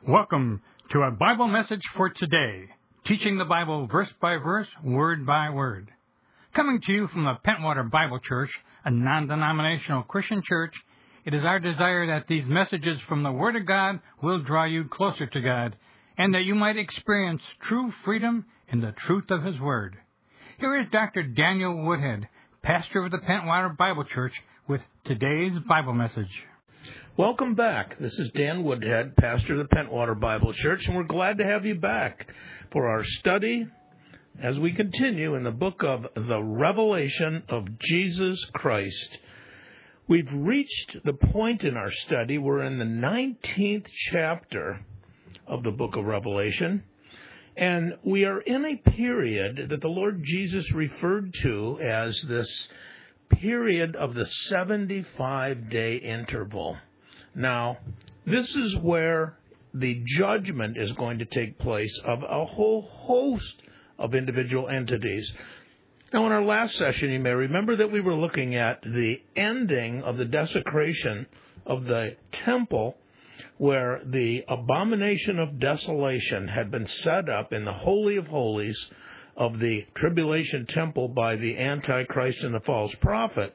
Welcome to a Bible message for today, teaching the Bible verse by verse, word by word. Coming to you from the Pentwater Bible Church, a non-denominational Christian church, it is our desire that these messages from the Word of God will draw you closer to God, and that you might experience true freedom in the truth of His Word. Here is Dr. Daniel Woodhead, pastor of the Pentwater Bible Church, with today's Bible message. Welcome back. This is Dan Woodhead, pastor of the Pentwater Bible Church, and we're glad to have you back for our study as we continue in the book of the Revelation of Jesus Christ. We've reached the point in our study, we're in the 19th chapter of the book of Revelation, and we are in a period that the Lord Jesus referred to as this period of the 75-day interval. Now, this is where the judgment is going to take place of a whole host of individual entities. Now, in our last session, you may remember that we were looking at the ending of the desecration of the temple, where the abomination of desolation had been set up in the Holy of Holies of the tribulation temple by the Antichrist and the false prophet.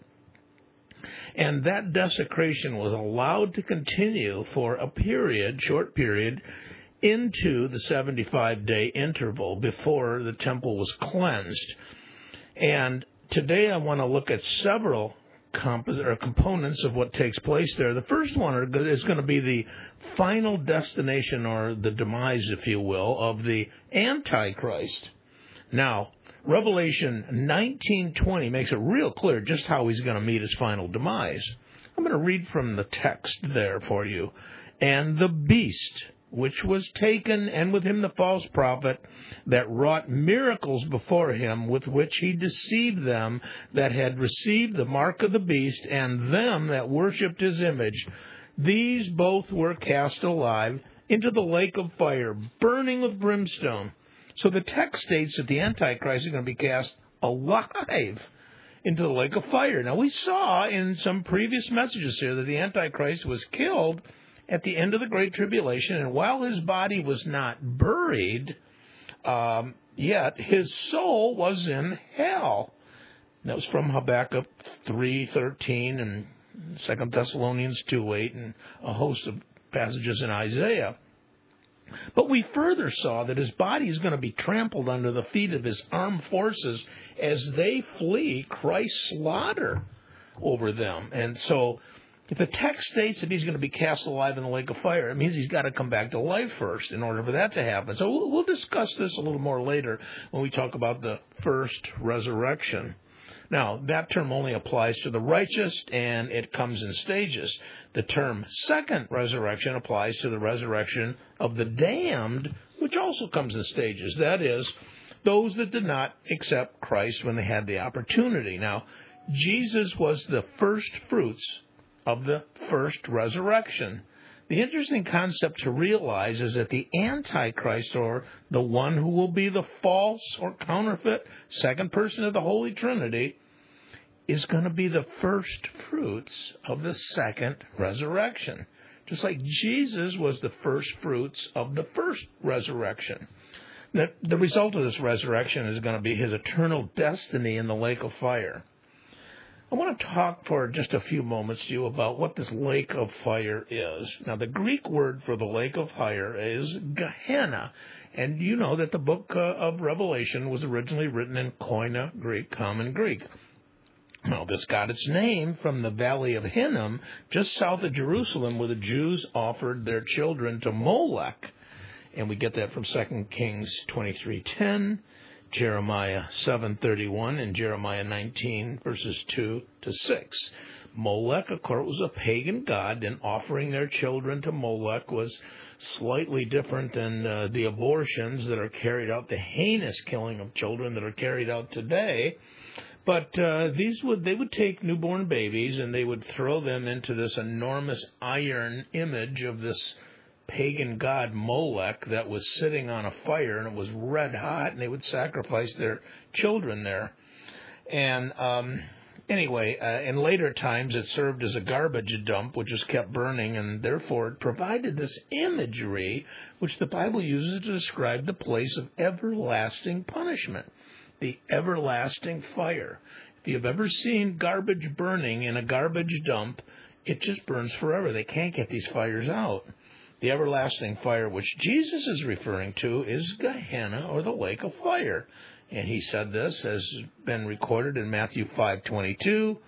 And that desecration was allowed to continue for a period, short period, into the 75-day interval before the temple was cleansed. And today I want to look at several components of what takes place there. The first one is going to be the final destination, or the demise, if you will, of the Antichrist. Now, Revelation 19:20 makes it real clear just how he's going to meet his final demise. I'm going to read from the text there for you. And the beast, which was taken, and with him the false prophet, that wrought miracles before him, with which he deceived them that had received the mark of the beast, and them that worshipped his image, these both were cast alive into the lake of fire, burning with brimstone. So the text states that the Antichrist is going to be cast alive into the lake of fire. Now, we saw in some previous messages here that the Antichrist was killed at the end of the Great Tribulation, and while his body was not buried yet, his soul was in hell. That was from Habakkuk 3:13 and 2 Thessalonians 2:8 and a host of passages in Isaiah. But we further saw that his body is going to be trampled under the feet of his armed forces as they flee Christ's slaughter over them. And so if the text states that he's going to be cast alive in the lake of fire, it means he's got to come back to life first in order for that to happen. So we'll discuss this a little more later when we talk about the first resurrection. Now, that term only applies to the righteous, and it comes in stages. The term second resurrection applies to the resurrection of the damned, which also comes in stages. That is, those that did not accept Christ when they had the opportunity. Now, Jesus was the first fruits of the first resurrection. The interesting concept to realize is that the Antichrist, or the one who will be the false or counterfeit second person of the Holy Trinity, is going to be the first fruits of the second resurrection. Just like Jesus was the first fruits of the first resurrection. The result of this resurrection is going to be his eternal destiny in the lake of fire. I want to talk for just a few moments to you about what this lake of fire is. Now, the Greek word for the lake of fire is Gehenna. And you know that the book of Revelation was originally written in Koine Greek, Common Greek. Now, this got its name from the valley of Hinnom, just south of Jerusalem, where the Jews offered their children to Molech. And we get that from 2 Kings 23:10. Jeremiah 7:31 and Jeremiah 19, verses 2 to 6. Molech, of course, was a pagan god, and offering their children to Molech was slightly different than the abortions that are carried out, the heinous killing of children that are carried out today. But they would take newborn babies and they would throw them into this enormous iron image of this pagan god Molech that was sitting on a fire, and it was red hot, and they would sacrifice their children there. And Anyway, in later times, it served as a garbage dump, which was kept burning, and therefore it provided this imagery which the Bible uses to describe the place of everlasting punishment, the everlasting fire. If you've ever seen garbage burning in a garbage dump, it just burns forever. They can't get these fires out. The everlasting fire which Jesus is referring to is Gehenna, or the lake of fire. And he said this has been recorded in Matthew 5:22,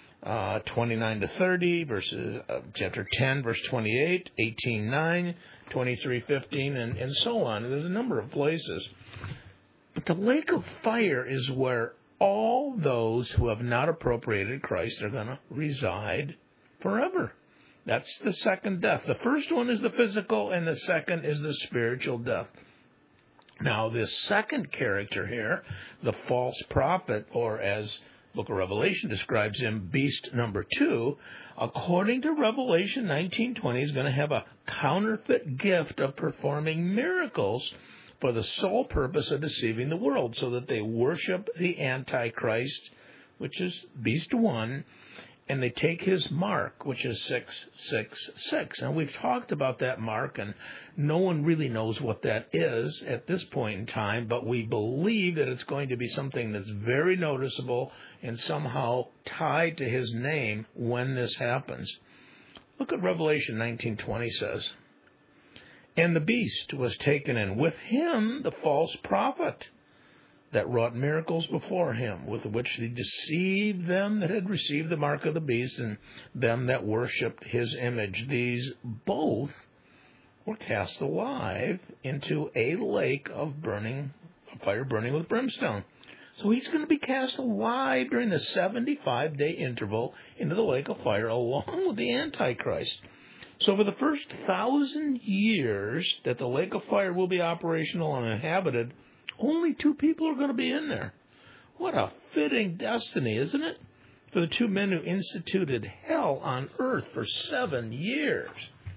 29 to 30, chapter 10, verse 28, 18:9, 23:15, and so on. There's a number of places. But the lake of fire is where all those who have not appropriated Christ are going to reside forever. That's the second death. The first one is the physical, and the second is the spiritual death. Now, this second character here, the false prophet, or as the book of Revelation describes him, beast number 2, according to Revelation 19:20, is going to have a counterfeit gift of performing miracles for the sole purpose of deceiving the world, so that they worship the Antichrist, which is beast 1, and they take his mark, which is 666. And we've talked about that mark, and no one really knows what that is at this point in time, but we believe that it's going to be something that's very noticeable and somehow tied to his name when this happens. Look at Revelation 19:20 says, "And the beast was taken, and with him the false prophet, that wrought miracles before him, with which he deceived them that had received the mark of the beast, and them that worshipped his image. These both were cast alive into a lake of fire burning with brimstone." So he's going to be cast alive during the 75-day interval into the lake of fire, along with the Antichrist. So for the first 1,000 years that the lake of fire will be operational and inhabited, only 2 people are going to be in there. What a fitting destiny, isn't it? For the 2 men who instituted hell on earth for 7 years.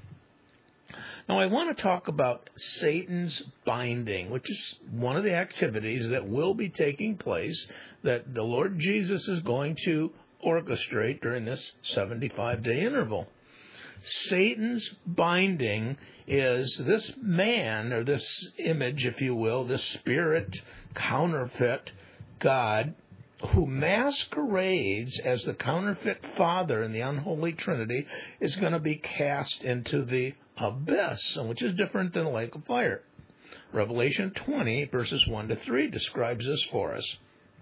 Now, I want to talk about Satan's binding, which is one of the activities that will be taking place that the Lord Jesus is going to orchestrate during this 75-day interval. Satan's binding is this man, or this image, if you will, this spirit counterfeit God, who masquerades as the counterfeit Father in the unholy Trinity, is going to be cast into the abyss, which is different than the lake of fire. Revelation 20, verses 1 to 3, describes this for us.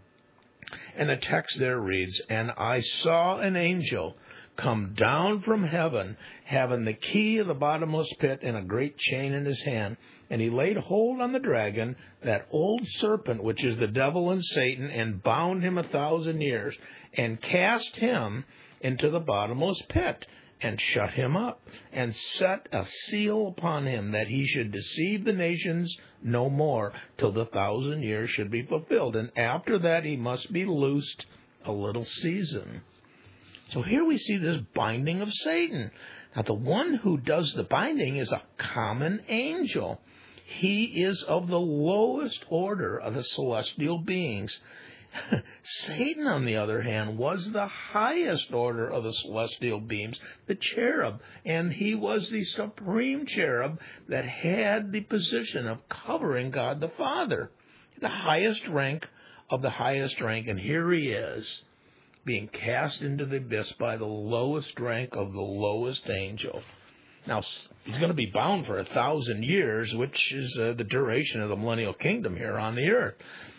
And the text there reads, "And I saw an angel come down from heaven, having the key of the bottomless pit and a great chain in his hand. And he laid hold on the dragon, that old serpent, which is the devil and Satan, and bound him 1,000 years, and cast him into the bottomless pit, and shut him up, and set a seal upon him, that he should deceive the nations no more, till the 1,000 years should be fulfilled. And after that he must be loosed a little season." So here we see this binding of Satan. Now, the one who does the binding is a common angel. He is of the lowest order of the celestial beings. Satan, on the other hand, was the highest order of the celestial beings, the cherub, and he was the supreme cherub that had the position of covering God the Father, the highest rank of the highest rank, and here he is, being cast into the abyss by the lowest rank of the lowest angel. Now, he's going to be bound for 1,000 years, which is the duration of the millennial kingdom here on the earth.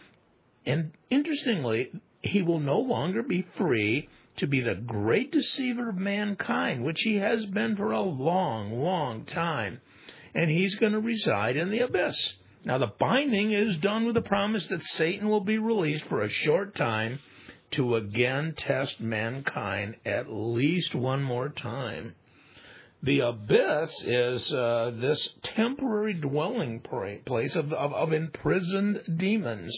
And interestingly, he will no longer be free to be the great deceiver of mankind, which he has been for a long, long time. And he's going to reside in the abyss. Now, the binding is done with the promise that Satan will be released for a short time to again test mankind at least one more time. The abyss is this temporary dwelling place of imprisoned demons.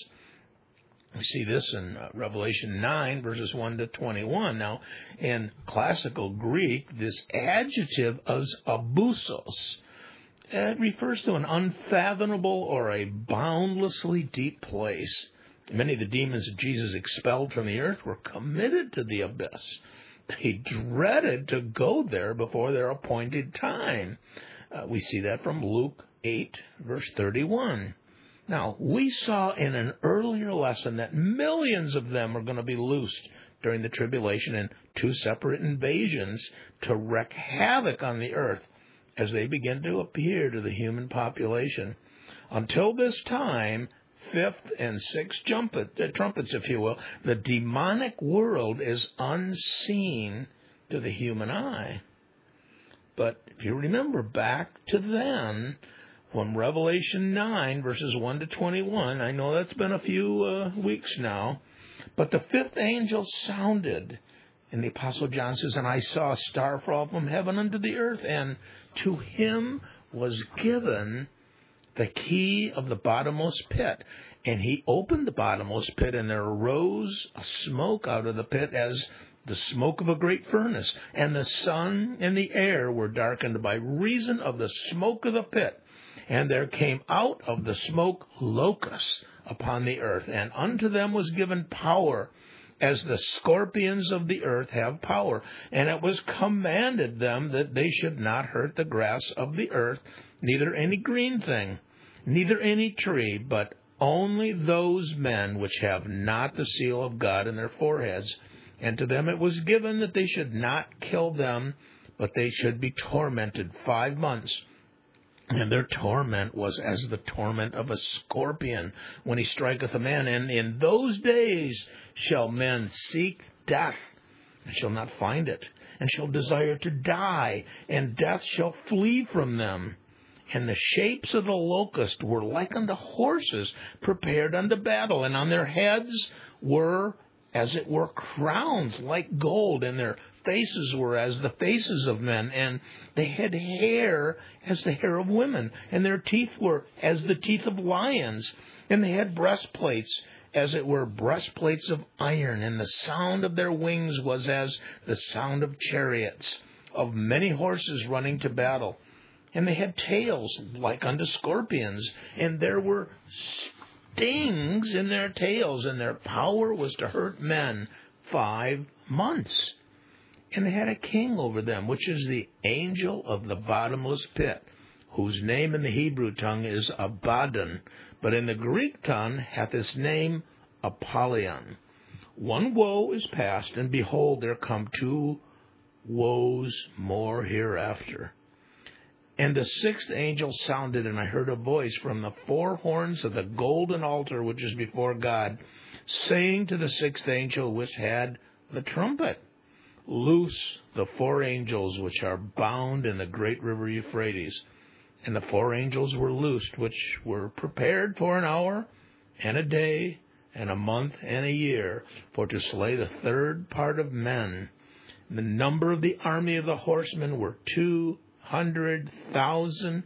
We see this in Revelation 9, verses 1 to 21. Now, in classical Greek, this adjective is abusos. It refers to an unfathomable or a boundlessly deep place. Many of the demons that Jesus expelled from the earth were committed to the abyss. They dreaded to go there before their appointed time. We see that from Luke 8, verse 31. Now, we saw in an earlier lesson that millions of them are going to be loosed during the tribulation in 2 separate invasions to wreak havoc on the earth as they begin to appear to the human population. Until this time, 5th and 6th trumpets, if you will, the demonic world is unseen to the human eye. But if you remember back to then, from Revelation 9, verses 1 to 21, I know that's been a few weeks now, but the 5th angel sounded, and the Apostle John says, "And I saw a star fall from heaven unto the earth, and to him was given the key of the bottomless pit. And he opened the bottomless pit, and there arose a smoke out of the pit as the smoke of a great furnace. And the sun and the air were darkened by reason of the smoke of the pit. And there came out of the smoke locusts upon the earth, and unto them was given power, as the scorpions of the earth have power. And it was commanded them that they should not hurt the grass of the earth, neither any green thing, neither any tree, but only those men which have not the seal of God in their foreheads. And to them it was given that they should not kill them, but they should be tormented 5 months. And their torment was as the torment of a scorpion when he striketh a man. And in those days shall men seek death, and shall not find it, and shall desire to die, and death shall flee from them. And the shapes of the locust were like unto horses prepared unto battle, and on their heads were, as it were, crowns like gold, and their faces were as the faces of men, and they had hair as the hair of women, and their teeth were as the teeth of lions, and they had breastplates, as it were, breastplates of iron, and the sound of their wings was as the sound of chariots, of many horses running to battle. And they had tails like unto scorpions, and there were stings in their tails, and their power was to hurt men 5 months. And they had a king over them, which is the angel of the bottomless pit, whose name in the Hebrew tongue is Abaddon, but in the Greek tongue hath his name Apollyon. One woe is past, and behold, there come 2 woes more hereafter. And the 6th angel sounded, and I heard a voice from the 4 horns of the golden altar which is before God, saying to the 6th angel which had the trumpet, Loose the 4 angels which are bound in the great river Euphrates. And the 4 angels were loosed, which were prepared for an hour, and a day, and a month, and a year, for to slay the 3rd part of men. The number of the army of the horsemen were 200,000.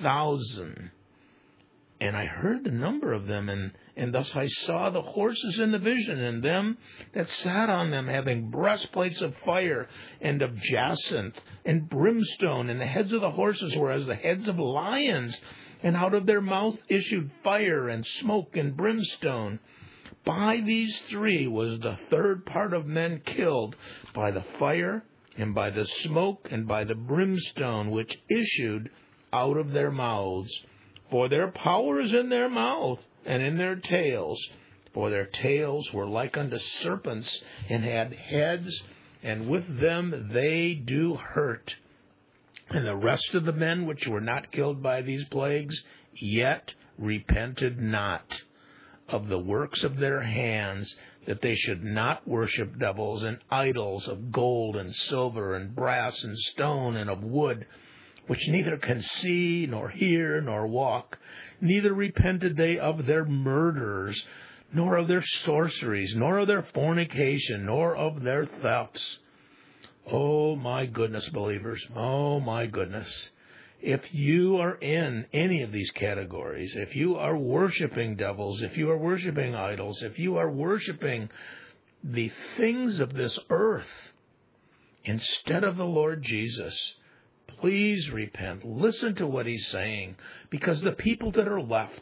And I heard the number of them, and thus I saw the horses in the vision, and them that sat on them, having breastplates of fire, and of jacinth, and brimstone, and the heads of the horses were as the heads of lions, and out of their mouth issued fire, and smoke, and brimstone. By these 3 was the 3rd part of men killed, by the fire, and by the smoke, and by the brimstone, which issued out of their mouths. For their power is in their mouth, and in their tails. For their tails were like unto serpents, and had heads, and with them they do hurt. And the rest of the men which were not killed by these plagues, yet repented not of the works of their hands, that they should not worship devils and idols of gold and silver and brass and stone and of wood, which neither can see, nor hear, nor walk. Neither repented they of their murders, nor of their sorceries, nor of their fornication, nor of their thefts. Oh, my goodness, believers. Oh, my goodness. If you are in any of these categories, if you are worshiping devils, if you are worshiping idols, if you are worshiping the things of this earth instead of the Lord Jesus, please repent. Listen to what he's saying, because the people that are left,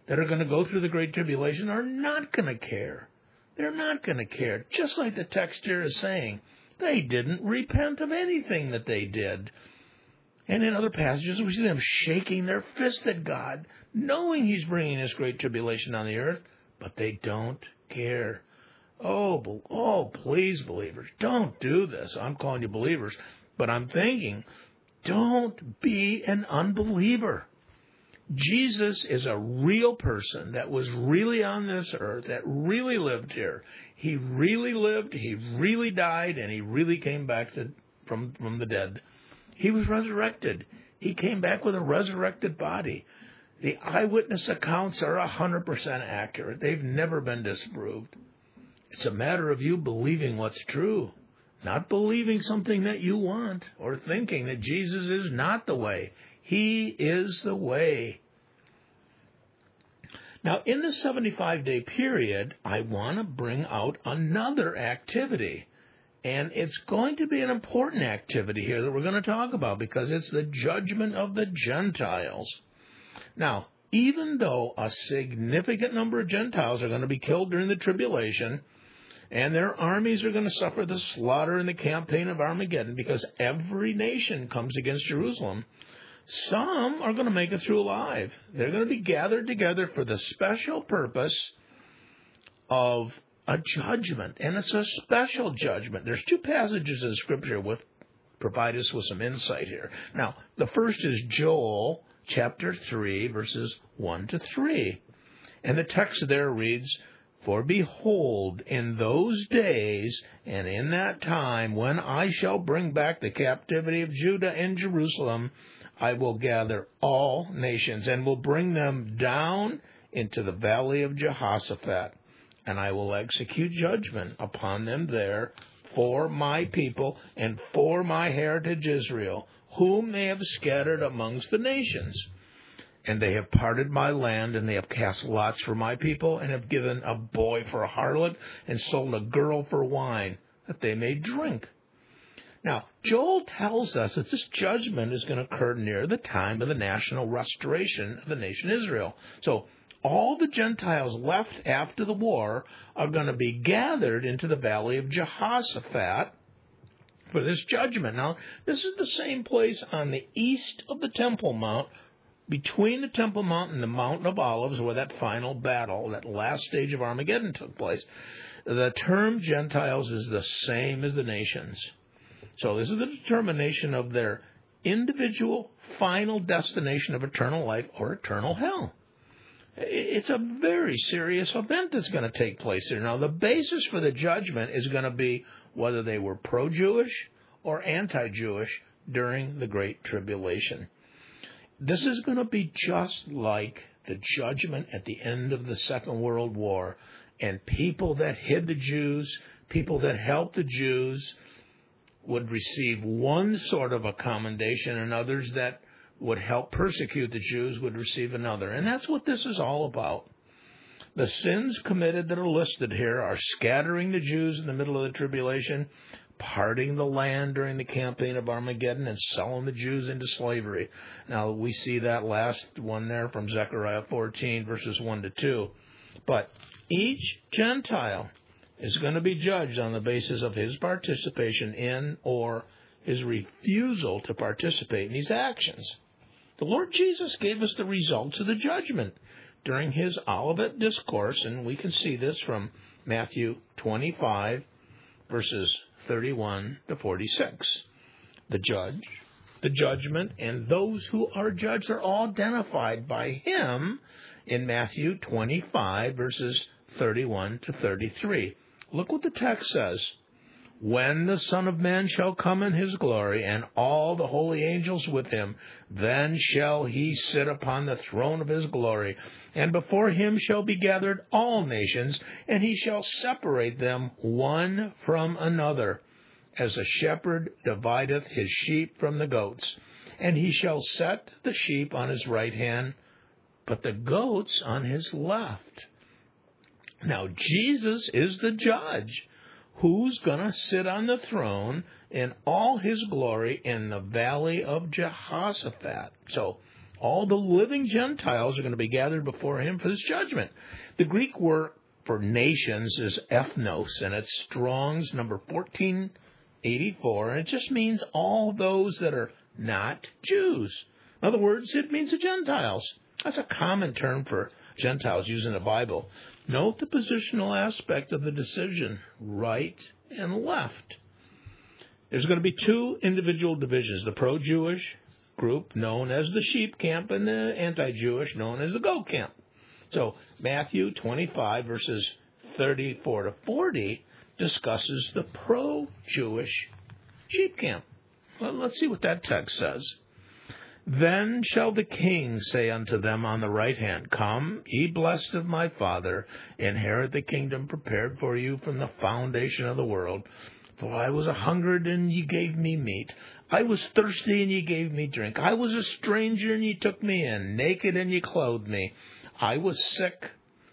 that are going to go through the Great Tribulation are not going to care. They're not going to care. Just like the text here is saying, they didn't repent of anything that they did. And in other passages, we see them shaking their fist at God, knowing He's bringing this Great Tribulation on the earth, but they don't care. Oh, please, believers, don't do this. I'm calling you believers, but I'm thinking, don't be an unbeliever. Jesus is a real person that was really on this earth, that really lived here. He really lived, He really died, and He really came back from the dead. He was resurrected. He came back with a resurrected body. The eyewitness accounts are 100% accurate. They've never been disproved. It's a matter of you believing what's true, not believing something that you want or thinking that Jesus is not the way. He is the way. Now, in the 75-day period, I want to bring out another activity. And it's going to be an important activity here that we're going to talk about because it's the judgment of the Gentiles. Now, even though a significant number of Gentiles are going to be killed during the tribulation, and their armies are going to suffer the slaughter in the campaign of Armageddon because every nation comes against Jerusalem, some are going to make it through alive. They're going to be gathered together for the special purpose of a judgment, and it's a special judgment. There's two passages in Scripture that provide us with some insight here. Now, the first is Joel chapter 3, verses 1 to 3. And the text there reads, "For behold, in those days and in that time, when I shall bring back the captivity of Judah and Jerusalem, I will gather all nations and will bring them down into the valley of Jehoshaphat. And I will execute judgment upon them there for my people and for my heritage Israel, whom they have scattered amongst the nations. And they have parted my land, and they have cast lots for my people, and have given a boy for a harlot, and sold a girl for wine, that they may drink." Now, Joel tells us that this judgment is going to occur near the time of the national restoration of the nation Israel. So, all the Gentiles left after the war are going to be gathered into the valley of Jehoshaphat for this judgment. Now, this is the same place on the east of the Temple Mount, between the Temple Mount and the Mountain of Olives, where that final battle, that last stage of Armageddon took place. The term Gentiles is the same as the nations. So this is the determination of their individual final destination of eternal life or eternal hell. It's a very serious event that's going to take place here. Now, the basis for the judgment is going to be whether they were pro-Jewish or anti-Jewish during the Great Tribulation. This is going to be just like the judgment at the end of the Second World War. And people that hid the Jews, people that helped the Jews, would receive one sort of a commendation, and others that would help persecute the Jews would receive another. And that's what this is all about. The sins committed that are listed here are scattering the Jews in the middle of the tribulation, parting the land during the campaign of Armageddon, and selling the Jews into slavery. Now, we see that last one there from Zechariah 14, verses 1 to 2. But each Gentile is going to be judged on the basis of his participation in or his refusal to participate in these actions. The Lord Jesus gave us the results of the judgment during His Olivet Discourse, and we can see this from Matthew 25, verses 31 to 46. The judge, the judgment, and those who are judged are all identified by Him in Matthew 25, verses 31 to 33. Look what the text says. "When the Son of Man shall come in His glory, and all the holy angels with Him, then shall He sit upon the throne of His glory. And before Him shall be gathered all nations, and He shall separate them one from another, as a shepherd divideth his sheep from the goats. And He shall set the sheep on His right hand, but the goats on His left." Now, Jesus is the judge who's going to sit on the throne in all His glory in the valley of Jehoshaphat. So, All the living Gentiles are going to be gathered before him for this judgment. The Greek word for nations is ethnos, and it's Strong's number 1484, and it just means all those that are not Jews. In other words, it means the Gentiles. That's a common term for Gentiles used in the Bible. Note the positional aspect of the decision, right and left. There's going to be two individual divisions, the pro-Jewish group known as the sheep camp and the anti-Jewish known as the goat camp. So Matthew 25 verses 34 to 40 discusses the pro-Jewish sheep camp. Well, let's see what that text says. Then shall the king say unto them on the right hand, Come, ye blessed of my Father, inherit the kingdom prepared for you from the foundation of the world. For I was a-hungered, and ye gave me meat. I was thirsty, and ye gave me drink. I was a stranger, and ye took me in. Naked, and ye clothed me. I was sick,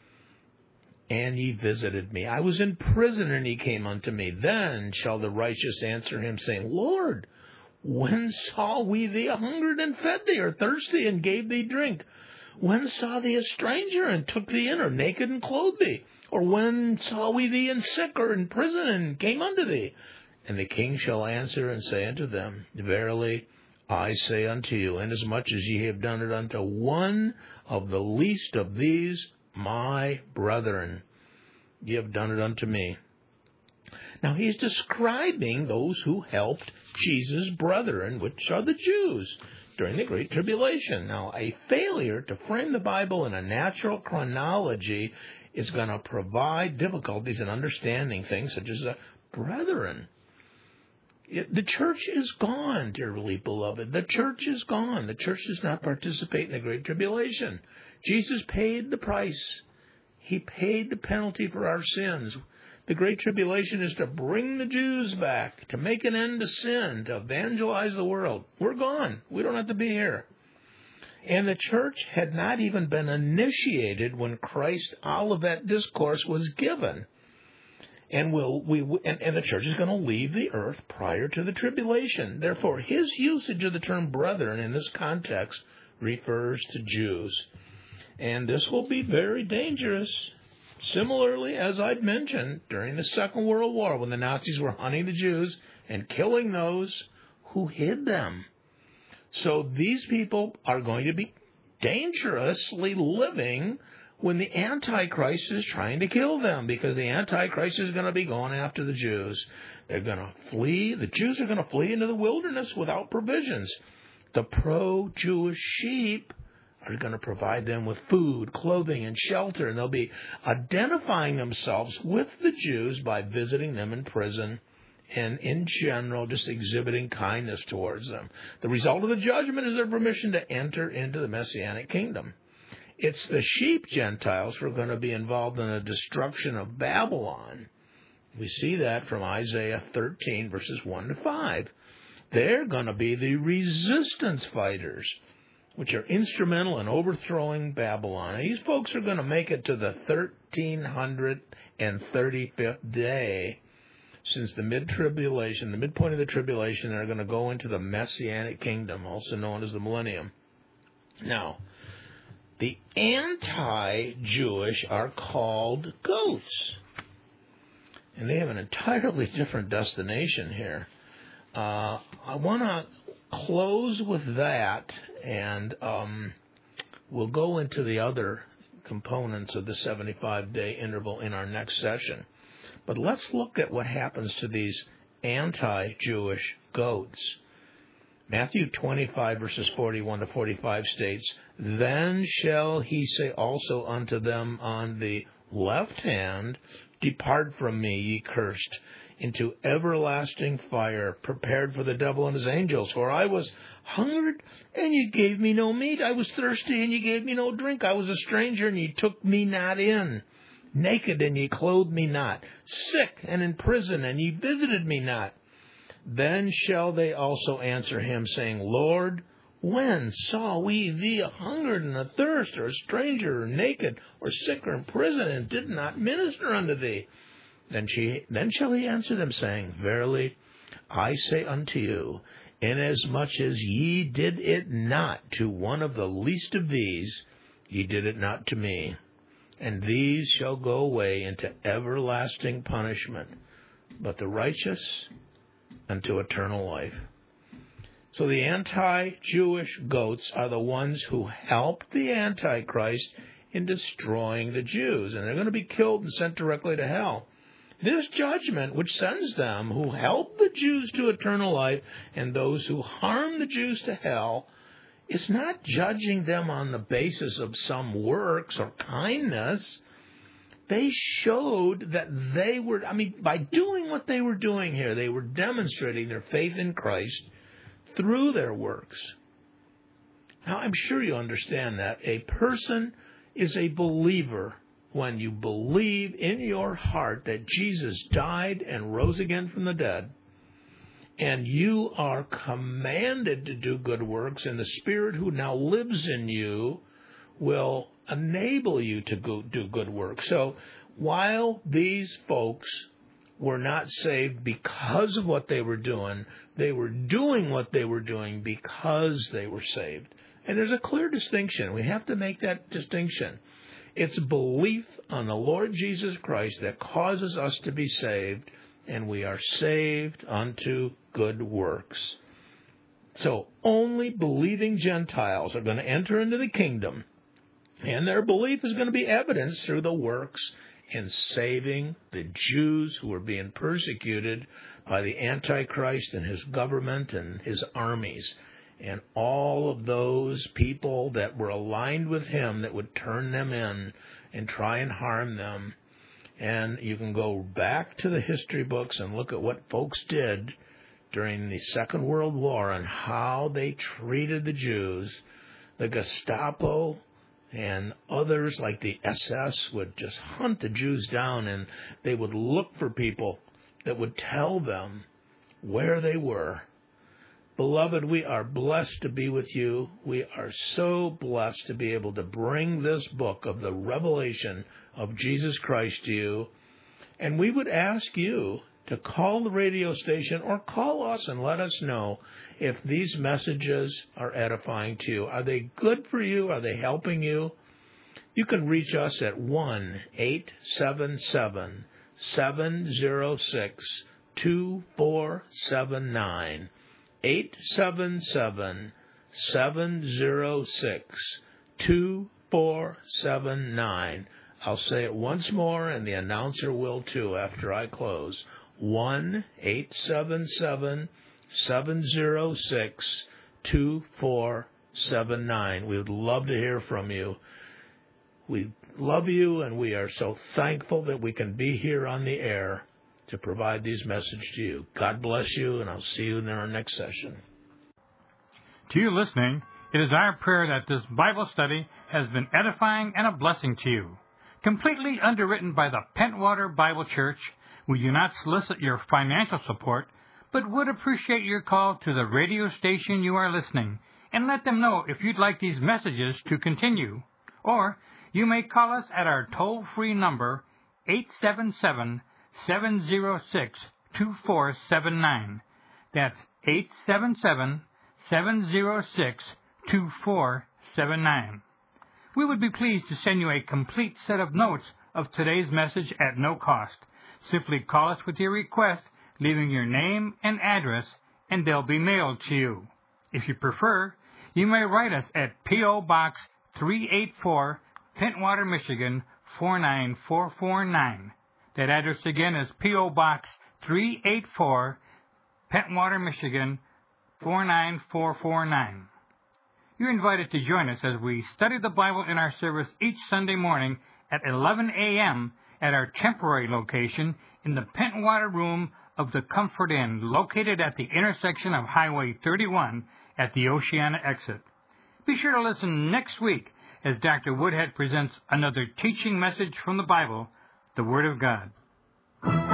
and ye visited me. I was in prison, and ye came unto me. Then shall the righteous answer him, saying, Lord, when saw we thee a-hungered, and fed thee, or thirsty, and gave thee drink? When saw thee a stranger, and took thee in, or naked, and clothed thee? Or when saw we thee in sick, or in prison, and came unto thee? And the king shall answer and say unto them, Verily I say unto you, inasmuch as ye have done it unto one of the least of these my brethren, ye have done it unto me. Now he's describing those who helped Jesus' brethren, which are the Jews, during the Great Tribulation. Now, a failure to frame the Bible in a natural chronology is going to provide difficulties in understanding things such as the brethren. The church is gone, dearly beloved. The church is gone. The church does not participate in the Great Tribulation. Jesus paid the price. He paid the penalty for our sins. The Great Tribulation is to bring the Jews back, to make an end to sin, to evangelize the world. We're gone. We don't have to be here. And the church had not even been initiated when Christ's Olivet Discourse was given. And the church is going to leave the earth prior to the tribulation. Therefore, his usage of the term brethren in this context refers to Jews. And this will be very dangerous. Similarly, as I'd mentioned, during the Second World War, when the Nazis were hunting the Jews and killing those who hid them. So these people are going to be dangerously living when the Antichrist is trying to kill them, because the Antichrist is going to be going after the Jews. They're going to flee. The Jews are going to flee into the wilderness without provisions. The pro-Jewish sheep are going to provide them with food, clothing, and shelter, and they'll be identifying themselves with the Jews by visiting them in prison and, in general, just exhibiting kindness towards them. The result of the judgment is their permission to enter into the Messianic kingdom. It's the sheep Gentiles who are going to be involved in the destruction of Babylon. We see that from Isaiah 13, verses 1 to 5. They're going to be the resistance fighters, which are instrumental in overthrowing Babylon. These folks are going to make it to the 1335th day since the mid-tribulation, the midpoint of the tribulation. They're going to go into the Messianic kingdom, also known as the millennium. Now, the anti-Jewish are called goats, and they have an entirely different destination here. I want to close with that, and we'll go into the other components of the 75-day interval in our next session. But let's look at what happens to these anti-Jewish goats. Matthew 25, verses 41 to 45 states, Then shall he say also unto them on the left hand, Depart from me, ye cursed, into everlasting fire, prepared for the devil and his angels. For I was hungered, and ye gave me no meat. I was thirsty, and ye gave me no drink. I was a stranger, and ye took me not in. Naked, and ye clothed me not. Sick, and in prison, and ye visited me not. Then shall they also answer him, saying, Lord, when saw we thee a-hungered and athirst, or a stranger, or naked, or sick, or in prison, and did not minister unto thee? Then shall he answer them, saying, Verily I say unto you, Inasmuch as ye did it not to one of the least of these, ye did it not to me. And these shall go away into everlasting punishment, but the righteous unto eternal life. So the anti-Jewish goats are the ones who helped the Antichrist in destroying the Jews, and they're going to be killed and sent directly to hell. This judgment, which sends them who help the Jews to eternal life and those who harm the Jews to hell, is not judging them on the basis of some works or kindness. They showed that they were, by doing what they were doing here, they were demonstrating their faith in Christ through their works. Now, I'm sure you understand that a person is a believer when you believe in your heart that Jesus died and rose again from the dead, and you are commanded to do good works, and the Spirit who now lives in you will enable you to do good works. So while these folks were not saved because of what they were doing what they were doing because they were saved. And there's a clear distinction. We have to make that distinction. It's belief on the Lord Jesus Christ that causes us to be saved, and we are saved unto good works. So only believing Gentiles are going to enter into the kingdom, and their belief is going to be evidenced through the works in saving the Jews who were being persecuted by the Antichrist and his government and his armies, and all of those people that were aligned with him that would turn them in and try and harm them. And you can go back to the history books and look at what folks did during the Second World War and how they treated the Jews. The Gestapo and others like the SS would just hunt the Jews down, and they would look for people that would tell them where they were. Beloved, we are blessed to be with you. We are so blessed to be able to bring this book of the revelation of Jesus Christ to you. And we would ask you to call the radio station or call us and let us know if these messages are edifying to you. Are they good for you? Are they helping you? You can reach us at 1-877-706-2479. 877-706-2479. I'll say it once more, and the announcer will too after I close. 1-877-706-2479. We would love to hear from you. We love you, and we are so thankful that we can be here on the air to provide these messages to you. God bless you, and I'll see you in our next session. To you listening, it is our prayer that this Bible study has been edifying and a blessing to you. Completely underwritten by the Pentwater Bible Church, we do not solicit your financial support, but would appreciate your call to the radio station you are listening and let them know if you'd like these messages to continue. Or you may call us at our toll-free number, 877-706-2479. That's 877-706-2479. We would be pleased to send you a complete set of notes of today's message at no cost. Simply call us with your request, leaving your name and address, and they'll be mailed to you. If you prefer, you may write us at P.O. Box 384, Pentwater, Michigan, 49449. That address again is P.O. Box 384, Pentwater, Michigan, 49449. You're invited to join us as we study the Bible in our service each Sunday morning at 11 a.m. at our temporary location in the Pentwater Room of the Comfort Inn, located at the intersection of Highway 31 at the Oceana exit. Be sure to listen next week as Dr. Woodhead presents another teaching message from the Bible, the Word of God.